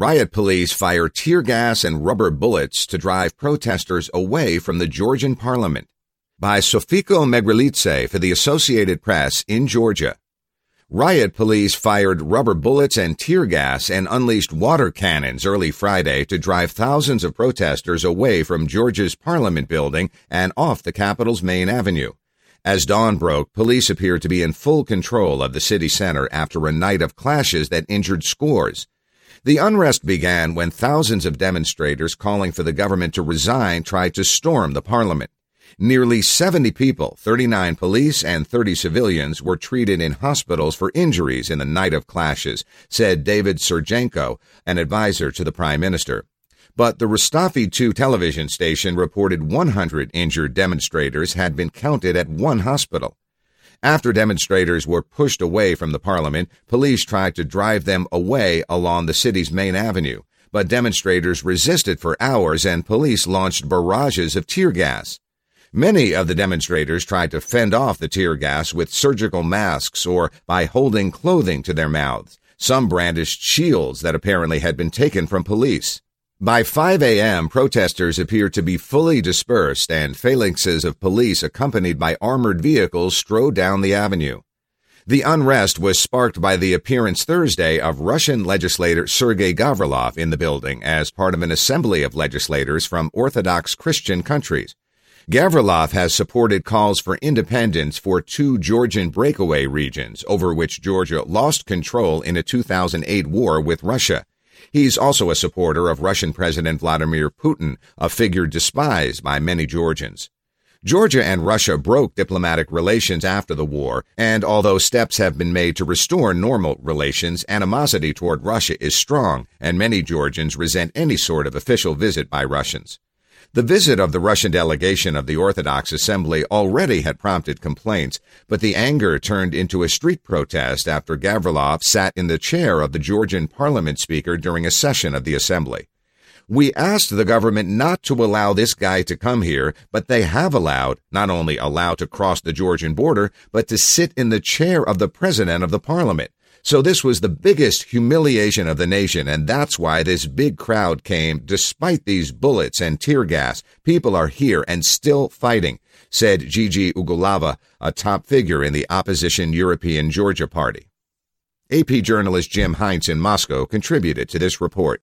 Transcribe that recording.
Riot police fire tear gas and rubber bullets to drive protesters away from the Georgian parliament. By Sofiko Megrelitse for the Associated Press in Georgia. Riot police fired rubber bullets and tear gas and unleashed water cannons early Friday to drive thousands of protesters away from Georgia's parliament building and off the capital's main avenue. As dawn broke, police appeared to be in full control of the city center after a night of clashes that injured scores. The unrest began when thousands of demonstrators calling for the government to resign tried to storm the parliament. Nearly 70 people, 39 police and 30 civilians, were treated in hospitals for injuries in the night of clashes, said David Surjenko, an advisor to the prime minister. But the Rustafi 2 television station reported 100 injured demonstrators had been counted at one hospital. After demonstrators were pushed away from the parliament, police tried to drive them away along the city's main avenue. But demonstrators resisted for hours and police launched barrages of tear gas. Many of the demonstrators tried to fend off the tear gas with surgical masks or by holding clothing to their mouths. Some brandished shields that apparently had been taken from police. By 5 a.m., protesters appeared to be fully dispersed and phalanxes of police accompanied by armored vehicles strode down the avenue. The unrest was sparked by the appearance Thursday of Russian legislator Sergei Gavrilov in the building as part of an assembly of legislators from Orthodox Christian countries. Gavrilov has supported calls for independence for 2 Georgian breakaway regions over which Georgia lost control in a 2008 war with Russia. He's also a supporter of Russian President Vladimir Putin, a figure despised by many Georgians. Georgia and Russia broke diplomatic relations after the war, and although steps have been made to restore normal relations, animosity toward Russia is strong, and many Georgians resent any sort of official visit by Russians. The visit of the Russian delegation of the Orthodox Assembly already had prompted complaints, but the anger turned into a street protest after Gavrilov sat in the chair of the Georgian parliament speaker during a session of the assembly. We asked the government not to allow this guy to come here, but they have not only allowed to cross the Georgian border, but to sit in the chair of the president of the parliament. So this was the biggest humiliation of the nation, and that's why this big crowd came despite these bullets and tear gas. People are here and still fighting, said Gigi Ugulava, a top figure in the opposition European Georgia Party. AP journalist Jim Heinz in Moscow contributed to this report.